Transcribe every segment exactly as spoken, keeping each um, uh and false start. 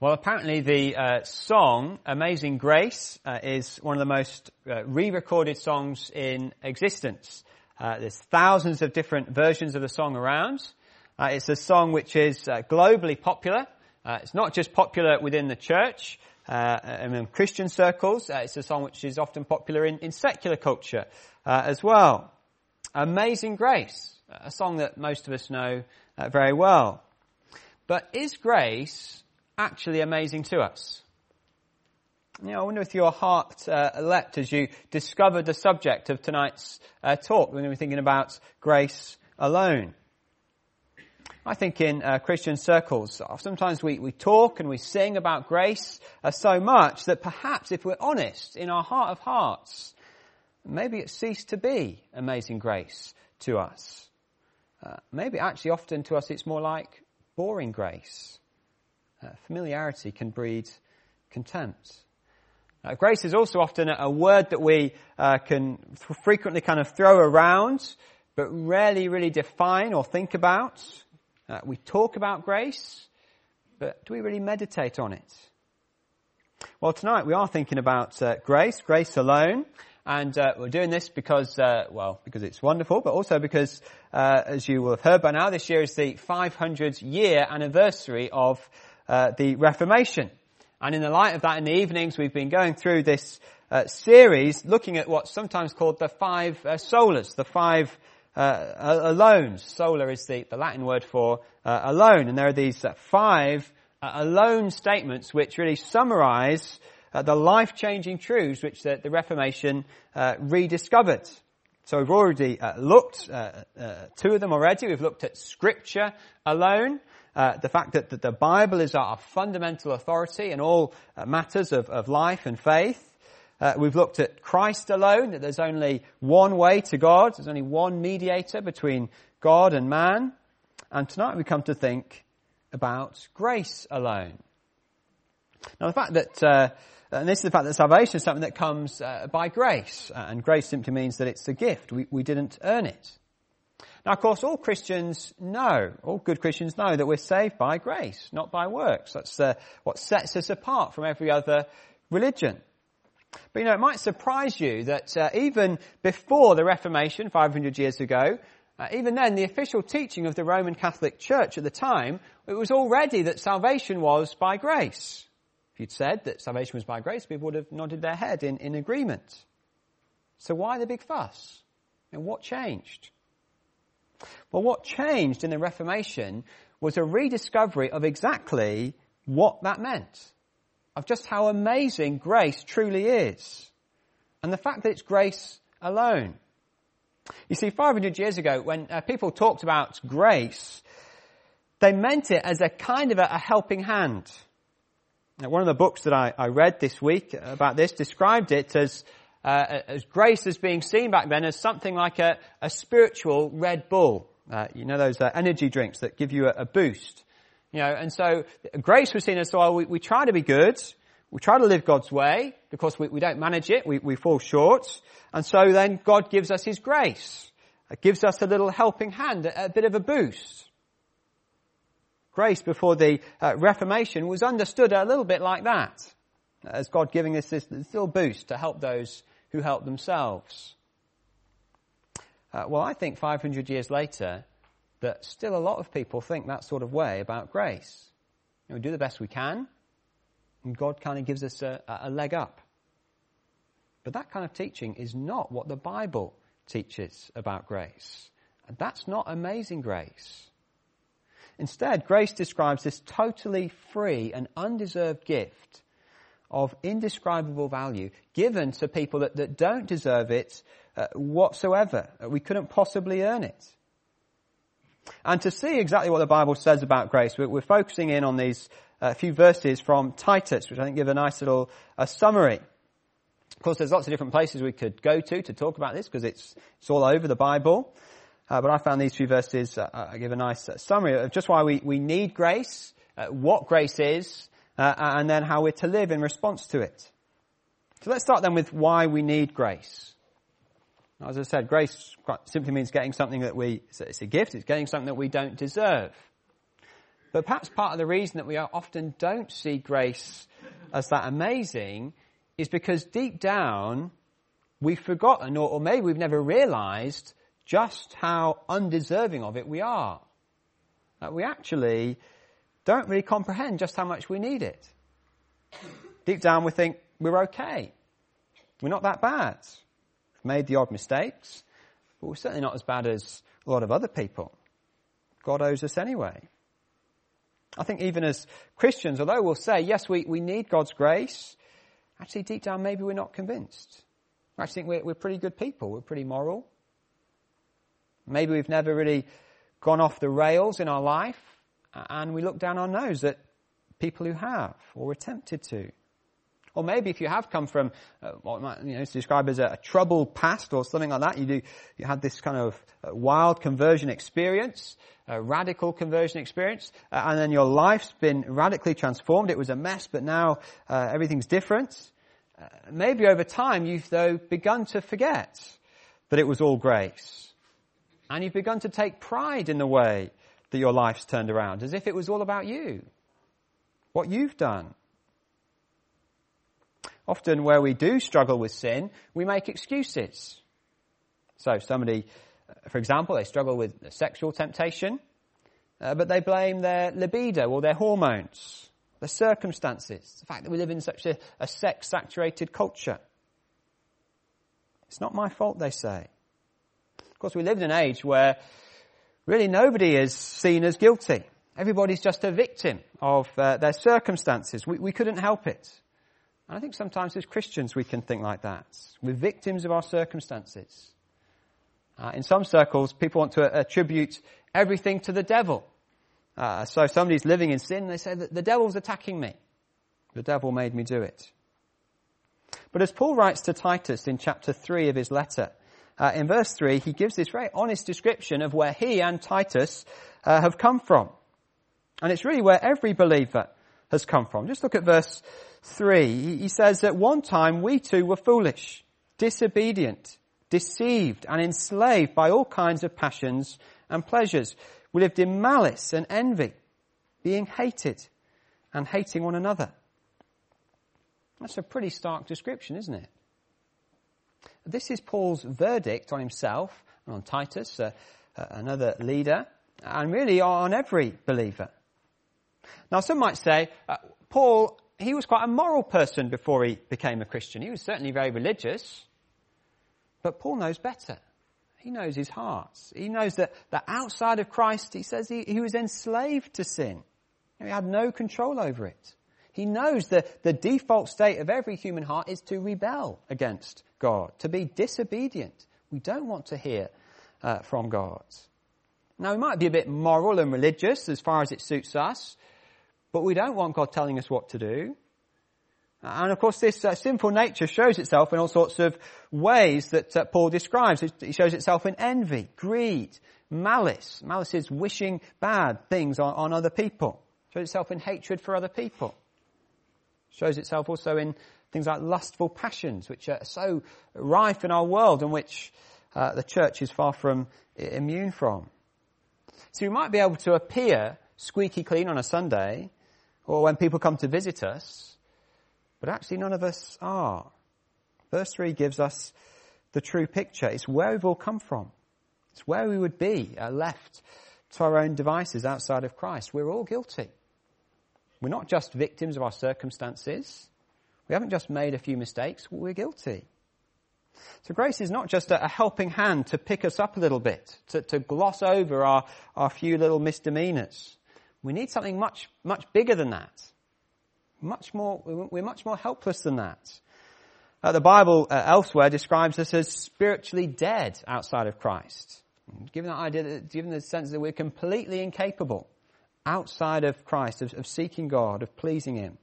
Well, apparently the uh, song Amazing Grace uh, is one of the most uh, re-recorded songs in existence. Uh, there's thousands of different versions of the song around. Uh, it's a song which is uh, globally popular. Uh, it's not just popular within the church uh, and in Christian circles. Uh, it's a song which is often popular in, in secular culture uh, as well. Amazing Grace, a song that most of us know uh, very well. But is grace actually amazing to us? You know, I wonder if your heart uh, leapt as you discovered the subject of tonight's uh, talk. We're going to be thinking about grace alone. I think in uh, Christian circles, sometimes we, we talk and we sing about grace uh, so much that perhaps if we're honest in our heart of hearts, maybe it ceased to be amazing grace to us. Uh, maybe actually often to us it's more like boring grace. Uh, familiarity can breed contempt. Uh, grace is also often a, a word that we uh, can th- frequently kind of throw around, but rarely really define or think about. Uh, we talk about grace, but do we really meditate on it? Well, tonight we are thinking about uh, grace, grace alone. And uh, we're doing this because, uh, well, because it's wonderful, but also because, uh, as you will have heard by now, this year is the five hundred year anniversary of uh, the Reformation. And in the light of that, in the evenings, we've been going through this uh, series looking at what's sometimes called the five uh, solas, the five uh, alones. Sola is the, the Latin word for uh, alone. And there are these uh, five uh, alone statements which really summarize Uh, the life-changing truths which the, the Reformation uh, rediscovered. So we've already uh, looked, uh, uh, two of them already. We've looked at Scripture alone, uh, the fact that, that the Bible is our fundamental authority in all uh, matters of, of life and faith. Uh, we've looked at Christ alone, that there's only one way to God. There's only one mediator between God and man. And tonight we come to think about grace alone. Now the fact that uh, And this is the fact that salvation is something that comes uh, by grace. Uh, and grace simply means that it's a gift. We, we didn't earn it. Now, of course, all Christians know, all good Christians know that we're saved by grace, not by works. That's uh, what sets us apart from every other religion. But, you know, it might surprise you that uh, even before the Reformation, five hundred years ago, uh, even then, the official teaching of the Roman Catholic Church at the time, it was already that salvation was by grace. If you'd said that salvation was by grace, people would have nodded their head in, in agreement. So why the big fuss? And what changed? Well, what changed in the Reformation was a rediscovery of exactly what that meant. Of just how amazing grace truly is. And the fact that it's grace alone. You see, five hundred years ago, when uh, people talked about grace, they meant it as a kind of a, a helping hand. Now, one of the books that I, I read this week about this described it as uh, as grace as being seen back then as something like a, a spiritual Red Bull. Uh, you know those uh, energy drinks that give you a, a boost. You know, and so grace was seen as, well, we, we try to be good, we try to live God's way, because we, we don't manage it, we, we fall short, and so then God gives us His grace. It gives us a little helping hand, a, a bit of a boost. Grace before the uh, Reformation was understood a little bit like that, as God giving us this little boost to help those who help themselves. Uh, well, I think five hundred years later, that still a lot of people think that sort of way about grace. You know, we do the best we can, and God kind of gives us a, a leg up. But that kind of teaching is not what the Bible teaches about grace. And that's not amazing grace. Instead, grace describes this totally free and undeserved gift of indescribable value given to people that, that don't deserve it uh, whatsoever. We couldn't possibly earn it. And to see exactly what the Bible says about grace, we're, we're focusing in on these uh, few verses from Titus, which I think give a nice little uh, summary. Of course, there's lots of different places we could go to to talk about this because it's, it's all over the Bible. Uh, but I found these few verses uh, uh, give a nice uh, summary of just why we, we need grace, uh, what grace is, uh, and then how we're to live in response to it. So let's start then with why we need grace. Now, as I said, grace quite simply means getting something that we, it's a gift, it's getting something that we don't deserve. But perhaps part of the reason that we often don't see grace as that amazing is because deep down we've forgotten, or, or maybe we've never realized just how undeserving of it we are. That we actually don't really comprehend just how much we need it. Deep down we think we're okay. We're not that bad. We've made the odd mistakes, but we're certainly not as bad as a lot of other people. God owes us anyway. I think even as Christians, although we'll say, yes, we, we need God's grace, actually deep down maybe we're not convinced. I actually think we're, we're pretty good people. We're pretty moral. Maybe we've never really gone off the rails in our life, and we look down our nose at people who have, or are tempted to. Or maybe if you have come from uh, what might, you know, it's described as a, a troubled past or something like that, you do, you had this kind of uh, wild conversion experience, a radical conversion experience, uh, and then your life's been radically transformed. It was a mess, but now uh, everything's different. Uh, maybe over time you've though begun to forget that it was all grace. And you've begun to take pride in the way that your life's turned around, as if it was all about you, what you've done. Often where we do struggle with sin, we make excuses. So somebody, for example, they struggle with sexual temptation, uh, but they blame their libido or their hormones, the circumstances, the fact that we live in such a, a sex-saturated culture. It's not my fault, they say. Of course, we live in an age where really nobody is seen as guilty. Everybody's just a victim of uh, their circumstances. We, we couldn't help it. And I think sometimes as Christians we can think like that. We're victims of our circumstances. Uh, in some circles, people want to attribute everything to the devil. Uh, so somebody's living in sin, and they say that the devil's attacking me. The devil made me do it. But as Paul writes to Titus in chapter three of his letter, uh, in verse three, he gives this very honest description of where he and Titus uh, have come from. And it's really where every believer has come from. Just look at verse three. He says, at one time we too were foolish, disobedient, deceived and enslaved by all kinds of passions and pleasures. We lived in malice and envy, being hated and hating one another. That's a pretty stark description, isn't it? This is Paul's verdict on himself and on Titus, uh, uh, another leader, and really on every believer. Now some might say, uh, Paul, he was quite a moral person before he became a Christian. He was certainly very religious. But Paul knows better. He knows his heart. He knows that, that outside of Christ, he says he, he was enslaved to sin. He had no control over it. He knows that the default state of every human heart is to rebel against God, to be disobedient. We don't want to hear uh, from God. Now, we might be a bit moral and religious as far as it suits us, but we don't want God telling us what to do. And of course, this uh, sinful nature shows itself in all sorts of ways that uh, Paul describes. It, it shows itself in envy, greed, malice. Malice is wishing bad things on, on other people. It shows itself in hatred for other people. It shows itself also in things like lustful passions, which are so rife in our world and which uh, the church is far from immune from. So we might be able to appear squeaky clean on a Sunday, or when people come to visit us, but actually none of us are. Verse three gives us the true picture. It's where we've all come from. It's where we would be uh, left to our own devices outside of Christ. We're all guilty. We're not just victims of our circumstances. We haven't just made a few mistakes. We're guilty. So grace is not just a, a helping hand to pick us up a little bit, to, to gloss over our, our few little misdemeanors. We need something much, much bigger than that. Much more, we're much more helpless than that. Uh, the Bible uh, elsewhere describes us as spiritually dead outside of Christ. Given that idea, that, given the sense that we're completely incapable outside of Christ of, of seeking God, of pleasing Him.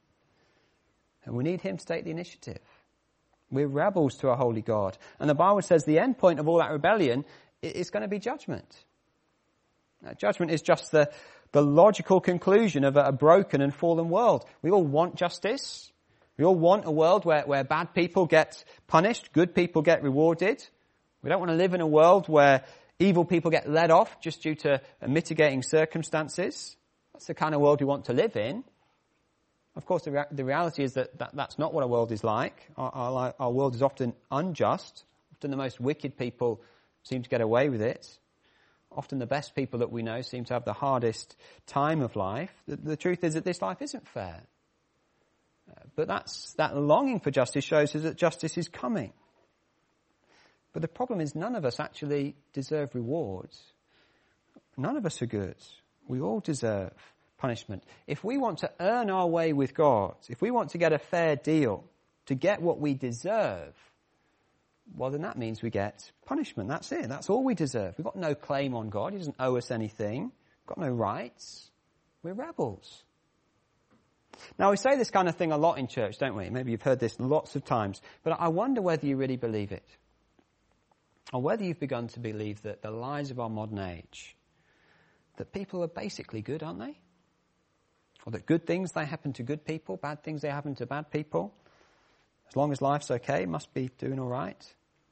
And we need Him to take the initiative. We're rebels to a holy God. And the Bible says the end point of all that rebellion is going to be judgment. Now, judgment is just the The logical conclusion of a broken and fallen world. We all want justice. We all want a world where, where bad people get punished, good people get rewarded. We don't want to live in a world where evil people get let off just due to mitigating circumstances. that's the kind of world we want to live in. Of course, the, rea- the reality is that, that that's not what our world is like. Our, our, our world is often unjust. Often the most wicked people seem to get away with it. Often the best people that we know seem to have the hardest time of life. The, the truth is that this life isn't fair. Uh, but that's, that longing for justice shows us that justice is coming. But the problem is none of us actually deserve rewards. None of us are good. We all deserve punishment. If we want to earn our way with God, if we want to get a fair deal, to get what we deserve, well, then that means we get punishment. That's it. That's all we deserve. We've got no claim on God. He doesn't owe us anything. We've got no rights. We're rebels. Now, we say this kind of thing a lot in church, don't we? Maybe you've heard this lots of times. But I wonder whether you really believe it. Or whether you've begun to believe that the lies of our modern age, that people are basically good, aren't they? Or that good things, they happen to good people, bad things, they happen to bad people. As long as life's okay, must be doing all right.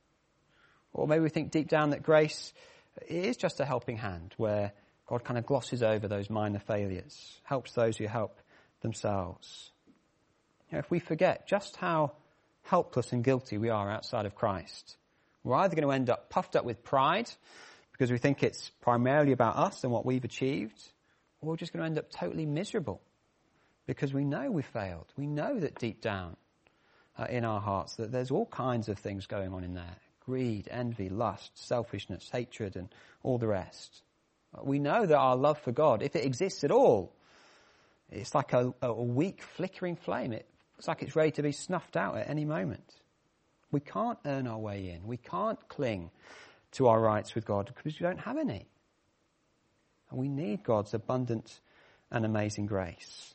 Or maybe we think deep down that grace is just a helping hand where God kind of glosses over those minor failures, helps those who help themselves. You know, if we forget just how helpless and guilty we are outside of Christ, we're either going to end up puffed up with pride because we think it's primarily about us and what we've achieved, or we're just going to end up totally miserable because we know we failed. We know that deep down uh, in our hearts that there's all kinds of things going on in there. Greed, envy, lust, selfishness, hatred, and all the rest. We know that our love for God, if it exists at all, it's like a, a weak, flickering flame. It looks like it's ready to be snuffed out at any moment. We can't earn our way in. We can't cling to our rights with God because we don't have any. And we need God's abundant and amazing grace.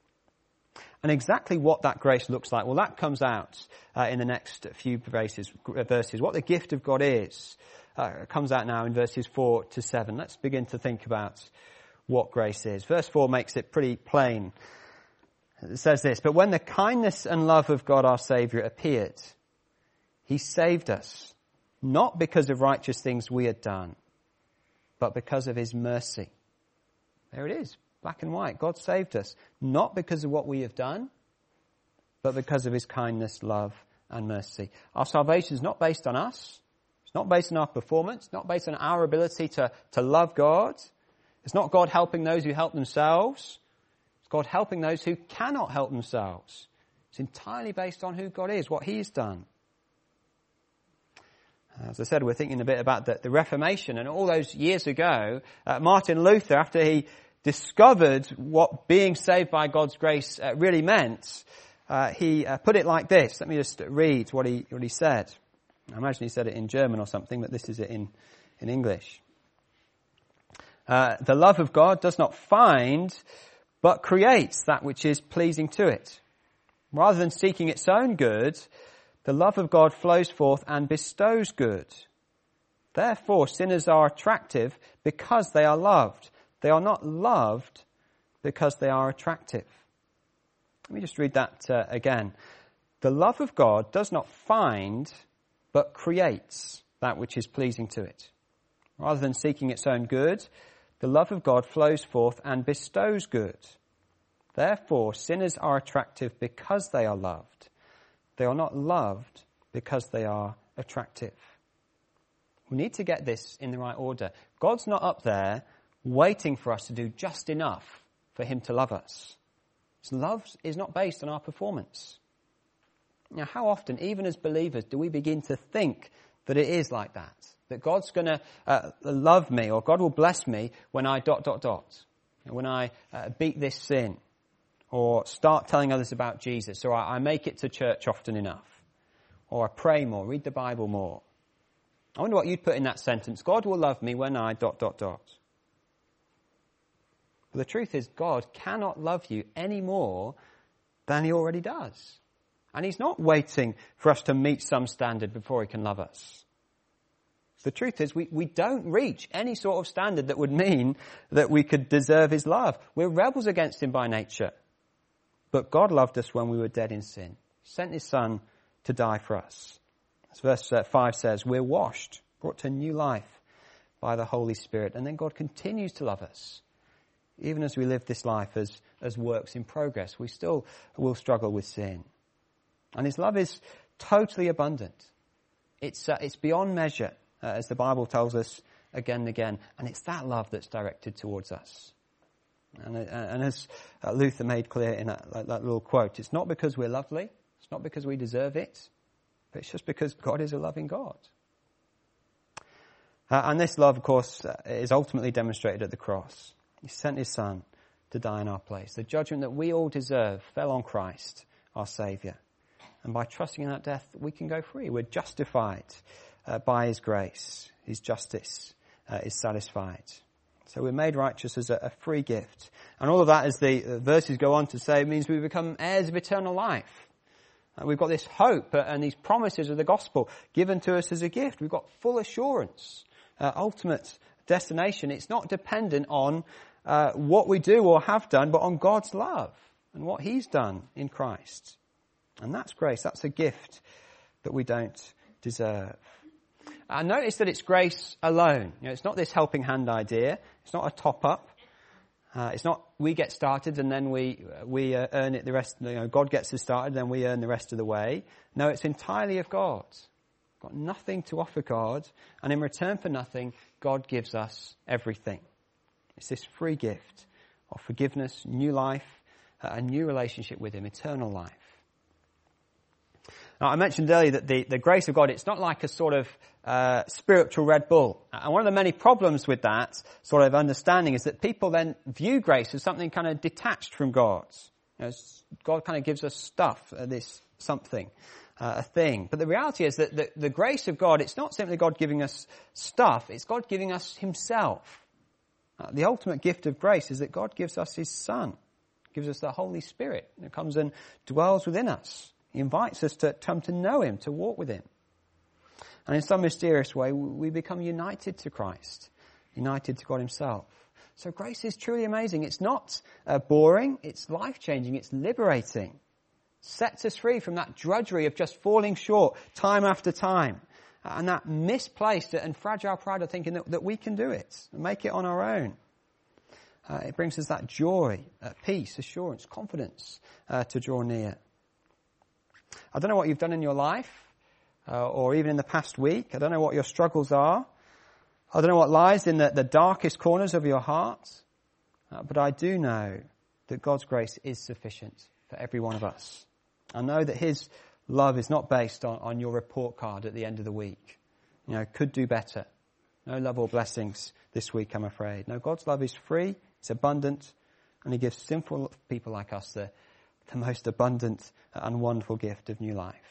And exactly what that grace looks like, well, that comes out uh, in the next few verses, verses. What the gift of God is uh, comes out now in verses four to seven. Let's begin to think about what grace is. Verse four makes it pretty plain. It says this, "But when the kindness and love of God our Saviour appeared, He saved us, not because of righteous things we had done, but because of His mercy." There it is, black and white. God saved us, not because of what we have done, but because of His kindness, love, and mercy. Our salvation is not based on us. It's not based on our performance. It's not based on our ability to, to love God. It's not God helping those who help themselves. It's God helping those who cannot help themselves. It's entirely based on who God is, what He's done. As I said, we're thinking a bit about the, the Reformation, and all those years ago, uh, Martin Luther, after he discovered what being saved by God's grace uh, really meant, uh, he uh, put it like this. Let me just read what he what he said. I imagine he said it in German or something, but this is it in, in English. Uh, "the love of God does not find, but creates that which is pleasing to it. Rather than seeking its own good, the love of God flows forth and bestows good. Therefore, sinners are attractive because they are loved. They are not loved because they are attractive." Let me just read that uh, again. "The love of God does not find, but creates that which is pleasing to it. Rather than seeking its own good, the love of God flows forth and bestows good. Therefore, sinners are attractive because they are loved. They are not loved because they are attractive." We need to get this in the right order. God's not up there waiting for us to do just enough for Him to love us. His love is not based on our performance. Now, how often, even as believers, do we begin to think that it is like that? That God's going to uh, love me, or God will bless me when I dot, dot, dot. When I uh, beat this sin, or start telling others about Jesus, or I, I make it to church often enough, or I pray more, read the Bible more. I wonder what you'd put in that sentence. God will love me when I dot, dot, dot. But the truth is, God cannot love you any more than He already does. And He's not waiting for us to meet some standard before He can love us. The truth is, we, we don't reach any sort of standard that would mean that we could deserve His love. We're rebels against Him by nature. But God loved us when we were dead in sin. He sent His Son to die for us. As verse five says, we're washed, brought to new life by the Holy Spirit. And then God continues to love us Even as we live this life as, as works in progress, we still will struggle with sin. And his love is totally abundant. It's, uh, it's beyond measure, uh, as the Bible tells us again and again. And it's that love that's directed towards us. And, uh, and as uh, Luther made clear in that, that, that little quote, it's not because we're lovely, it's not because we deserve it, but it's just because God is a loving God. Uh, and this love, of course, uh, is ultimately demonstrated at the cross. He sent his Son to die in our place. The judgment that we all deserve fell on Christ, our Saviour. And by trusting in that death, we can go free. We're justified uh, by his grace. His justice uh, is satisfied. So we're made righteous as a, a free gift. And all of that, as the uh, verses go on to say, means we become heirs of eternal life. Uh, we've got this hope uh, and these promises of the gospel given to us as a gift. We've got full assurance, uh, ultimate destination. It's not dependent on uh, what we do or have done, but on God's love and what he's done in Christ. And that's grace. That's a gift that we don't deserve. And notice that it's grace alone. You know, it's not this helping hand idea. It's not a top-up. Uh, it's not we get started and then we we uh, earn it the rest. You know, God gets us started and then we earn the rest of the way. No, it's entirely of God. Got nothing to offer God, and in return for nothing, God gives us everything. It's this free gift of forgiveness, new life, uh, a new relationship with him, eternal life. Now, I mentioned earlier that the, the grace of God, it's not like a sort of uh, spiritual Red Bull. And one of the many problems with that sort of understanding is that people then view grace as something kind of detached from God. You know, God kind of gives us stuff, uh, this something, uh, a thing. But the reality is that the, the grace of God, it's not simply God giving us stuff, it's God giving us himself. Uh, the ultimate gift of grace is that God gives us his Son, gives us the Holy Spirit that comes and dwells within us. He invites us to come to know him, to walk with him. And in some mysterious way, we become united to Christ, united to God himself. So grace is truly amazing. It's not uh, boring, it's life-changing, it's liberating. Sets us free from that drudgery of just falling short time after time. Uh, and that misplaced and fragile pride of thinking that, that we can do it and make it on our own. Uh, it brings us that joy, uh, peace, assurance, confidence uh, to draw near. I don't know what you've done in your life, uh, or even in the past week. I don't know what your struggles are. I don't know what lies in the, the darkest corners of your heart. Uh, but I do know that God's grace is sufficient for every one of us. I know that his love is not based on, on your report card at the end of the week. You know, could do better. No love or blessings this week, I'm afraid. No, God's love is free, it's abundant, and he gives sinful people like us the the most abundant and wonderful gift of new life.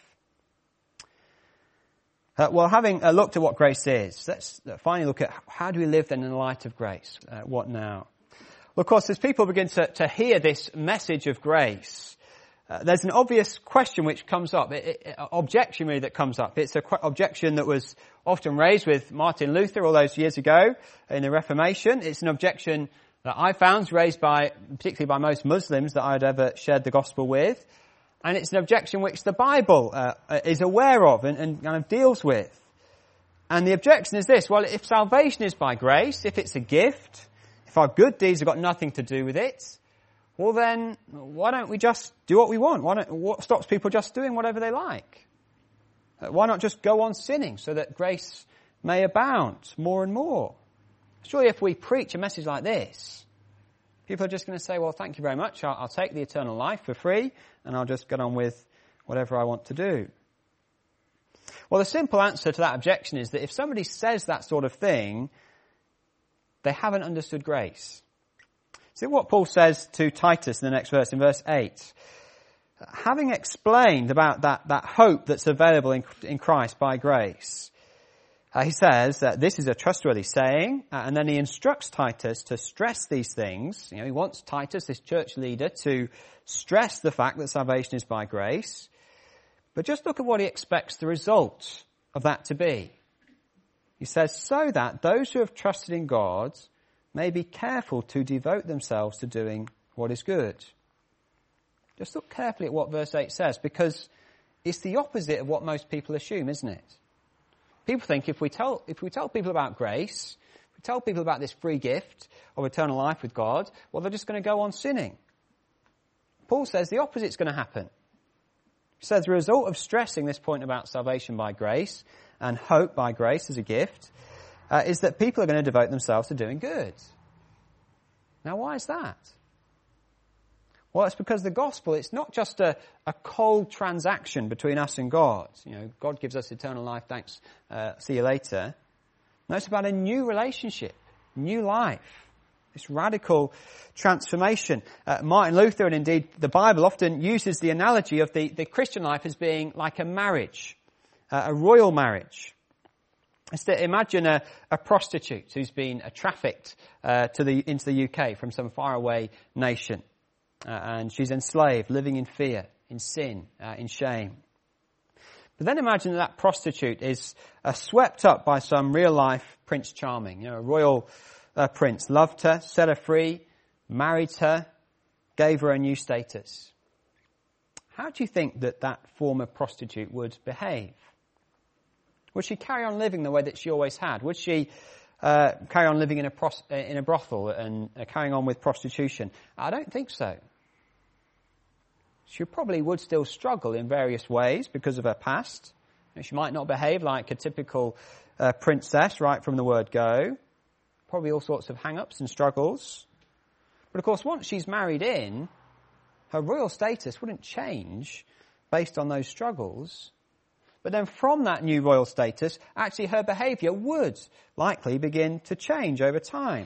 Uh, well, having uh, looked at what grace is, let's finally look at how do we live then in the light of grace? Uh, what now? Well, of course, as people begin to, to hear this message of grace, uh, there's an obvious question which comes up, it, it, objection really that comes up. It's an qu- objection that was often raised with Martin Luther all those years ago in the Reformation. It's an objection that I found raised by, particularly by most Muslims that I'd ever shared the gospel with. And it's an objection which the Bible uh, is aware of and, and kind of deals with. And the objection is this: well, if salvation is by grace, if it's a gift, if our good deeds have got nothing to do with it, well then, why don't we just do what we want? Why don't, what stops people just doing whatever they like? Uh, why not just go on sinning so that grace may abound more and more? Surely if we preach a message like this, people are just going to say, well, thank you very much, I'll, I'll take the eternal life for free, and I'll just get on with whatever I want to do. Well, the simple answer to that objection is that if somebody says that sort of thing, they haven't understood grace. See what Paul says to Titus in the next verse, in verse eight. Having explained about that, that hope that's available in, in Christ by grace, Uh, he says that this is a trustworthy saying, uh, and then he instructs Titus to stress these things. You know, he wants Titus, this church leader, to stress the fact that salvation is by grace. But just look at what he expects the result of that to be. He says, so that those who have trusted in God may be careful to devote themselves to doing what is good. Just look carefully at what verse eight says, because it's the opposite of what most people assume, isn't it? People think if we tell if we tell people about grace, We tell people about this free gift of eternal life with God, well, they're just going to go on sinning. Paul says the opposite's going to happen. He says the result of stressing this point about salvation by grace and hope by grace as a gift uh, is that people are going to devote themselves to doing good. Now, why is that? Well, it's because the gospel, it's not just a, a cold transaction between us and God. You know, God gives us eternal life, thanks, uh, see you later. No, it's about a new relationship, new life. This radical transformation. Uh, Martin Luther, and indeed the Bible, often uses the analogy of the, the Christian life as being like a marriage, uh, a royal marriage. It's to imagine a, a prostitute who's been uh, trafficked uh, to the into the U K from some faraway nation. Uh, and she's enslaved, living in fear, in sin, uh, in shame. But then imagine that, that prostitute is uh, swept up by some real-life Prince Charming, you know, a royal uh, prince, loved her, set her free, married her, gave her a new status. How do you think that that former prostitute would behave? Would she carry on living the way that she always had? Would she uh, carry on living in a, pros- in a brothel and uh, carrying on with prostitution? I don't think so. She probably would still struggle in various ways because of her past. She might not behave like a typical uh, princess right from the word go. Probably all sorts of hang-ups and struggles. But of course, once she's married in, her royal status wouldn't change based on those struggles. But then from that new royal status, actually her behaviour would likely begin to change over time.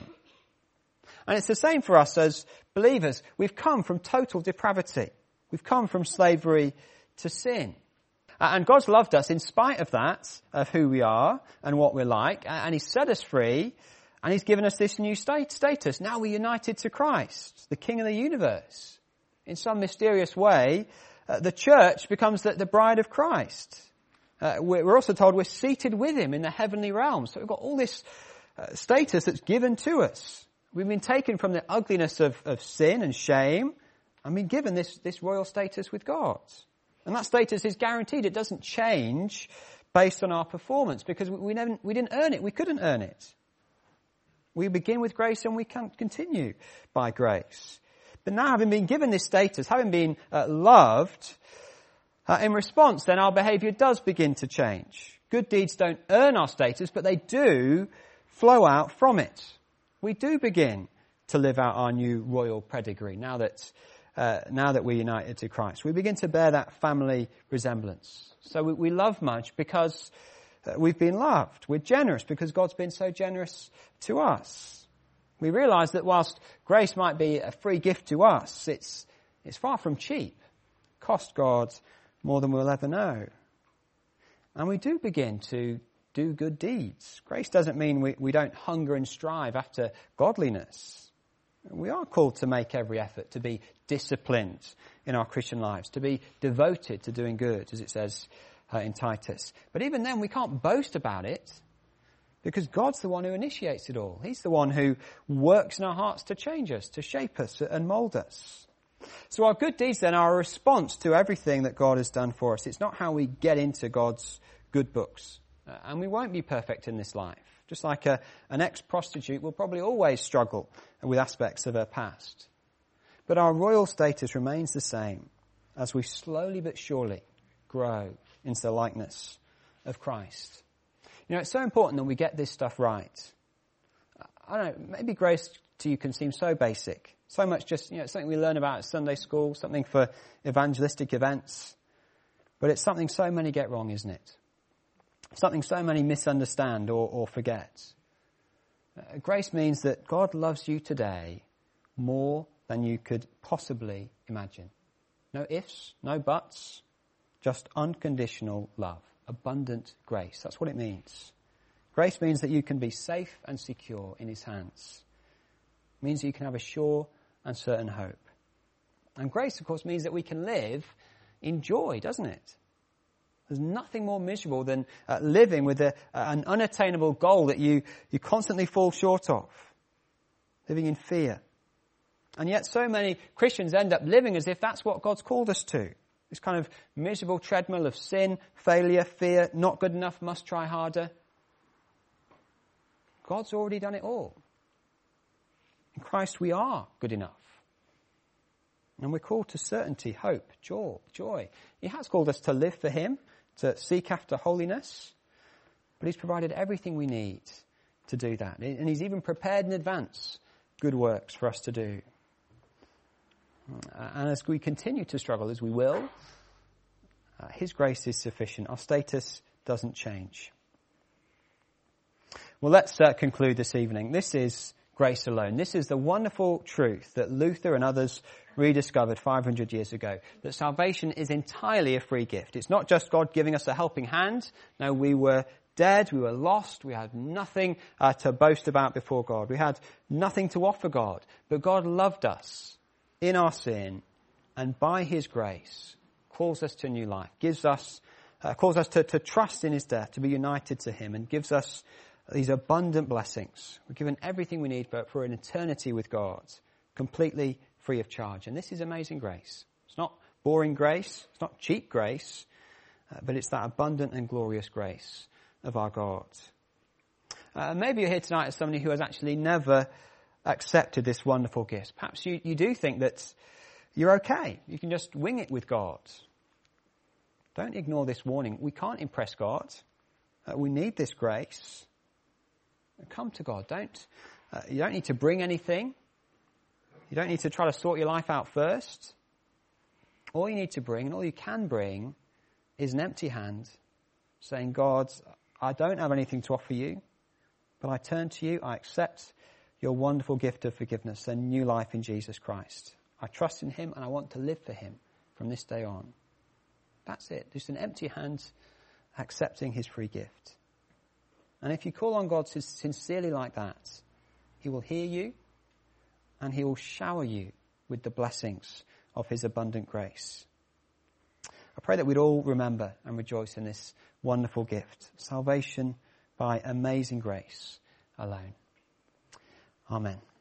And it's the same for us as believers. We've come from total depravity. We've come from slavery to sin. And God's loved us in spite of that, of who we are and what we're like. And He's set us free. And He's given us this new state status. Now we're united to Christ, the King of the universe. In some mysterious way, uh, the church becomes the, the bride of Christ. Uh, we're also told we're seated with Him in the heavenly realm. So we've got all this uh, status that's given to us. We've been taken from the ugliness of, of sin and shame and been given this, this royal status with God. And that status is guaranteed. It doesn't change based on our performance because we, we, never, we didn't earn it. We couldn't earn it. We begin with grace and we can't continue by grace. But now having been given this status, having been uh, loved, uh, in response then our behaviour does begin to change. Good deeds don't earn our status, but they do flow out from it. We do begin to live out our new royal pedigree now that uh, now that we're united to Christ. We begin to bear that family resemblance. So we, we love much because uh, we've been loved. We're generous because God's been so generous to us. We realise that whilst grace might be a free gift to us, it's it's far from cheap. It cost God more than we'll ever know. And we do begin to do good deeds. Grace doesn't mean we, we don't hunger and strive after godliness. We are called to make every effort to be disciplined in our Christian lives, to be devoted to doing good, as it says uh, in Titus. But even then, we can't boast about it because God's the one who initiates it all. He's the one who works in our hearts to change us, to shape us and mould us. So our good deeds then are a response to everything that God has done for us. It's not how we get into God's good books. Uh, and we won't be perfect in this life. Just like a, an ex-prostitute will probably always struggle with aspects of her past. But our royal status remains the same as we slowly but surely grow into the likeness of Christ. You know, it's so important that we get this stuff right. I don't know, maybe grace to you can seem so basic. So much just, you know, it's something we learn about at Sunday school, something for evangelistic events. But it's something so many get wrong, isn't it? Something so many misunderstand or, or forget. Uh, grace means that God loves you today more than you could possibly imagine. No ifs, no buts, just unconditional love, abundant grace. That's what it means. Grace means that you can be safe and secure in His hands. It means that you can have a sure and certain hope. And grace, of course, means that we can live in joy, doesn't it? There's nothing more miserable than uh, living with a, uh, an unattainable goal that you, you constantly fall short of. Living in fear. And yet so many Christians end up living as if that's what God's called us to. This kind of miserable treadmill of sin, failure, fear, not good enough, must try harder. God's already done it all. In Christ we are good enough. And we're called to certainty, hope, joy, joy. He has called us to live for him, to seek after holiness, but he's provided everything we need to do that. And he's even prepared in advance good works for us to do. And as we continue to struggle, as we will, uh, his grace is sufficient. Our status doesn't change. Well, let's uh, conclude this evening. This is grace alone. This is the wonderful truth that Luther and others rediscovered five hundred years ago, that salvation is entirely a free gift. It's not just God giving us a helping hand. No, we were dead, we were lost, we had nothing uh, to boast about before God. We had nothing to offer God. But God loved us in our sin, and by his grace calls us to new life, gives us, uh, calls us to, to trust in his death, to be united to him, and gives us these abundant blessings. We're given everything we need for, for an eternity with God, completely free of charge. And this is amazing grace. It's not boring grace, it's not cheap grace, uh, but it's that abundant and glorious grace of our God. Uh, maybe you're here tonight as somebody who has actually never accepted this wonderful gift. Perhaps you, you do think that you're okay. You can just wing it with God. Don't ignore this warning. We can't impress God. Uh, we need this grace. Come to God. Don't, uh, you don't need to bring anything. You don't need to try to sort your life out first. All you need to bring, and all you can bring, is an empty hand, saying, God, I don't have anything to offer you, but I turn to you. I accept your wonderful gift of forgiveness and new life in Jesus Christ. I trust in him, and I want to live for him from this day on. That's it. Just an empty hand accepting his free gift. And if you call on God sincerely like that, he will hear you, and he will shower you with the blessings of his abundant grace. I pray that we'd all remember and rejoice in this wonderful gift, salvation by amazing grace alone. Amen.